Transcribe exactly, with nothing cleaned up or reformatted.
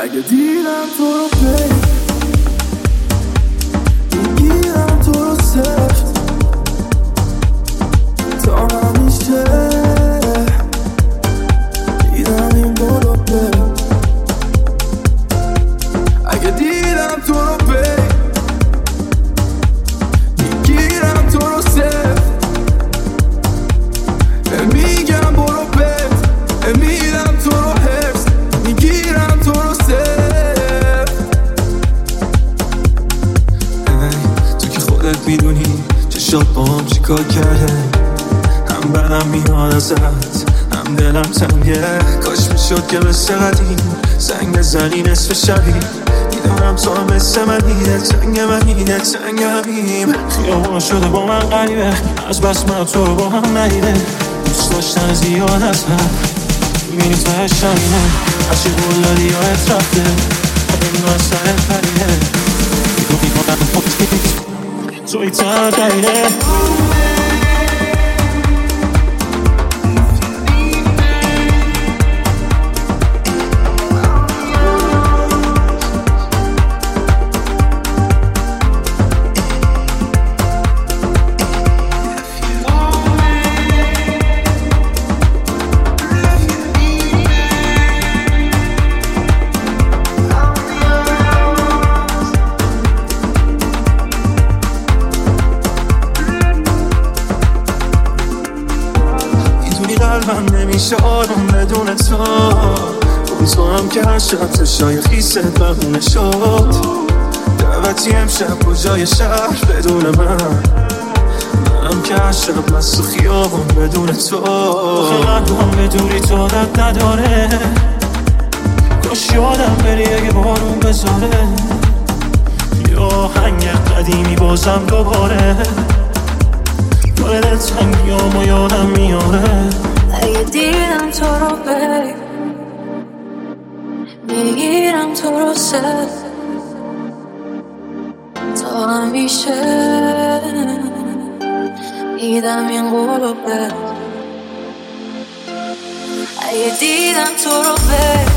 اگه دیدم تو رو بی میگیرم تو رو سفت تا همیشه دیدم این بارو بی اگه دیدم تو رو بی میگیرم تو رو سفت میگم برو بت میدم تو رو حفظ میگیرم تو رو سفت تو که خودت میدونی چشات با هم چیکار کرده هم بدم میاد ازت هم دلم تنگه کاش میشد که مثل قدیم زنگ زنی نصف شبی میدونم تو هم مثل منیه تنگ منیه تنگ همیم خیابون شده با من غریبه از بس من تو رو با هم ندیده دوست داشتن زیاد از هم میبینی تهش همینه هرچی قول دادی یا اطرافته این از سرت پریده میگو میکنم خودت توی تنها دریده قلبم نمیشه آروم بدون تو اون تو هم که هر شب تشای خیست بهونه شد دعوتی امشب کجای شهر بدون من منم که هر شب مست و خیابون بدون تو قلبم بدونی تو دد نداره کاش یادم بری اگه بارون بذاره یا هنگ قدیمی بازم دوباره دلت تنگیام و یادم میاره اگه دیدم تو رو بی میگیرم تو رو سر تا همیشه دیدم این قلوبه اگه دیدم تو رو بی